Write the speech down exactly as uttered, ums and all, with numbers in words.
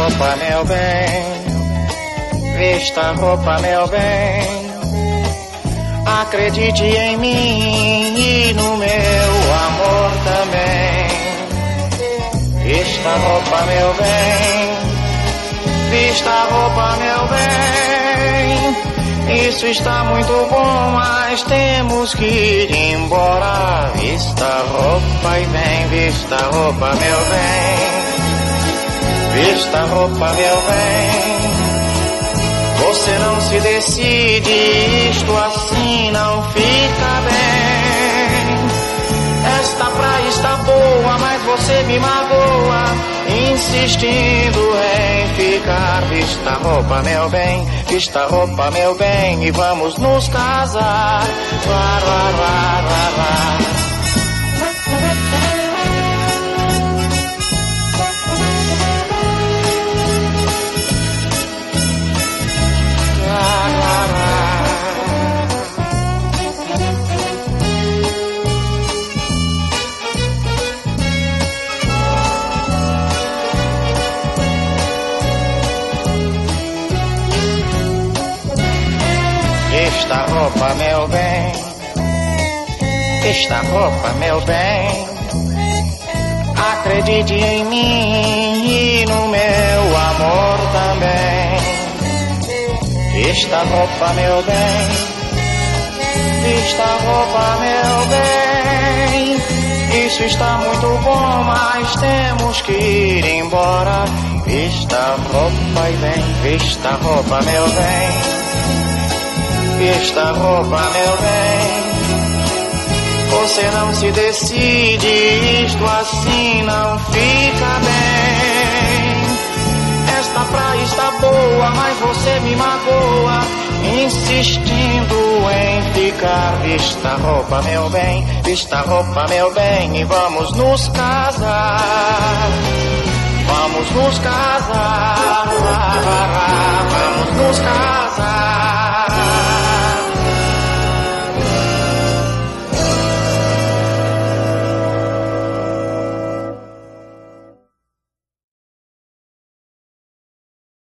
roupa, meu bem. Vista a roupa, meu bem. Acredite em mim e no meu amor também. Vista a roupa, meu bem. Vista a roupa, meu bem. Isso está muito bom, mas temos que ir embora. Vista a roupa e vem, vista a roupa, meu bem. Vista a roupa, meu bem. Você não se decide, isto assim não fica bem. Esta praia está boa, mas você me magoa, insistindo em ficar. Vista a roupa, meu bem, vista a roupa, meu bem, e vamos nos casar. Vá, vá, vá, vá, vá. Esta roupa, meu bem, esta roupa, meu bem. Acredite em mim e no meu amor também. Esta roupa, meu bem, esta roupa, meu bem. Isso está muito bom, mas temos que ir embora. Esta roupa e vem, esta roupa, meu bem. Esta roupa, meu bem. Você não se decide, isto assim não fica bem. Esta praia está boa, mas você me magoa, insistindo em ficar. Vista a roupa, meu bem, vista a roupa, meu bem, e vamos nos casar. Vamos nos casar, vamos nos casar.